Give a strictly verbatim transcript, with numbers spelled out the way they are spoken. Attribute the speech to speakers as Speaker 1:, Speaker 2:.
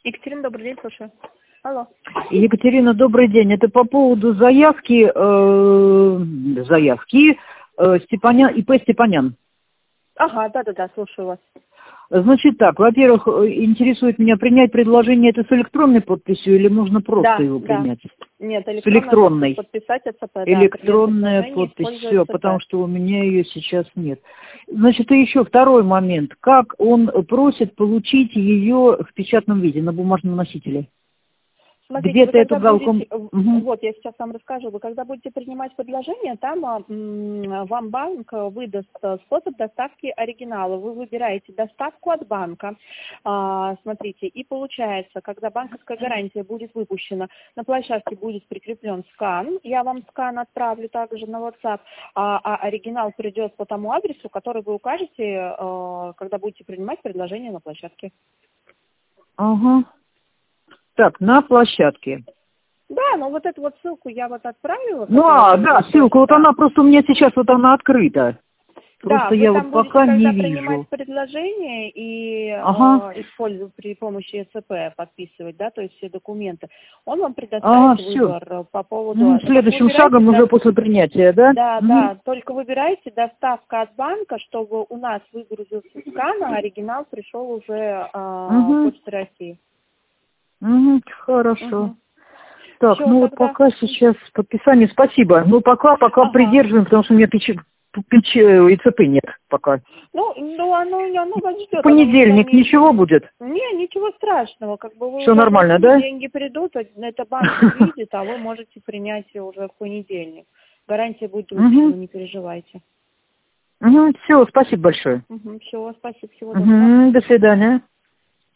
Speaker 1: Екатерина, добрый день, слушаю. Алло.
Speaker 2: Екатерина, добрый день. Это по поводу заявки, э, заявки э, Степанян, ИП Степанян.
Speaker 1: Ага, да-да-да, слушаю вас.
Speaker 2: Значит так, во-первых, интересует меня, принять предложение это с электронной подписью или можно просто
Speaker 1: да,
Speaker 2: его
Speaker 1: да.
Speaker 2: принять?
Speaker 1: Нет,
Speaker 2: с электронной.
Speaker 1: Подписать ЦП, да,
Speaker 2: электронная подпись, все, потому что у меня ее сейчас нет. Значит, и еще второй момент. Как он просит получить ее в печатном виде, на бумажном носителе?
Speaker 1: Смотрите,
Speaker 2: Где-то эту галку...
Speaker 1: будете,
Speaker 2: угу.
Speaker 1: Вот, я сейчас вам расскажу. Вы когда будете принимать предложение, там м, вам банк выдаст способ доставки оригинала. Вы выбираете доставку от банка. А, смотрите, и получается, когда банковская гарантия будет выпущена, на площадке будет прикреплен скан. Я вам скан отправлю также на WhatsApp, а, а оригинал придет по тому адресу, который вы укажете, а, когда будете принимать предложение на площадке.
Speaker 2: Ага. Так, на площадке.
Speaker 1: Да, но вот эту вот ссылку я вот отправила.
Speaker 2: Ну, а, да, ссылка, вот она просто у меня сейчас вот она открыта. Просто
Speaker 1: да,
Speaker 2: я
Speaker 1: вы
Speaker 2: вот
Speaker 1: там
Speaker 2: пока
Speaker 1: будете,
Speaker 2: не
Speaker 1: когда
Speaker 2: вижу.
Speaker 1: принимать предложение и
Speaker 2: ага.
Speaker 1: э, использовать при помощи ЭЦП подписывать, да, то есть все документы, он вам предоставит
Speaker 2: ага,
Speaker 1: выбор
Speaker 2: все.
Speaker 1: по поводу...
Speaker 2: Ну, следующим шагом
Speaker 1: да,
Speaker 2: уже после принятия, да?
Speaker 1: Да,
Speaker 2: угу.
Speaker 1: да, только выбирайте доставка от банка, чтобы у нас выгрузился скан, а оригинал пришел уже э,
Speaker 2: угу.
Speaker 1: Почтой России.
Speaker 2: Угу, хорошо.
Speaker 1: Угу.
Speaker 2: Так,
Speaker 1: Всё,
Speaker 2: ну
Speaker 1: тогда...
Speaker 2: вот пока сейчас подписание, спасибо. Ну пока, пока
Speaker 1: ага.
Speaker 2: придерживаем, потому что у меня печи, печи, ИЦП нет пока.
Speaker 1: Ну, ну оно, оно вас ждет.
Speaker 2: В понедельник
Speaker 1: не...
Speaker 2: ничего будет?
Speaker 1: Не, ничего страшного. Как бы вы
Speaker 2: все
Speaker 1: уже
Speaker 2: нормально,
Speaker 1: внесли,
Speaker 2: да?
Speaker 1: деньги придут, это банк увидит, а вы можете принять уже в понедельник. Гарантия будет выпущена, не переживайте.
Speaker 2: Угу, все, спасибо большое.
Speaker 1: Угу, все, спасибо, всего
Speaker 2: Угу,
Speaker 1: доброго.
Speaker 2: до свидания.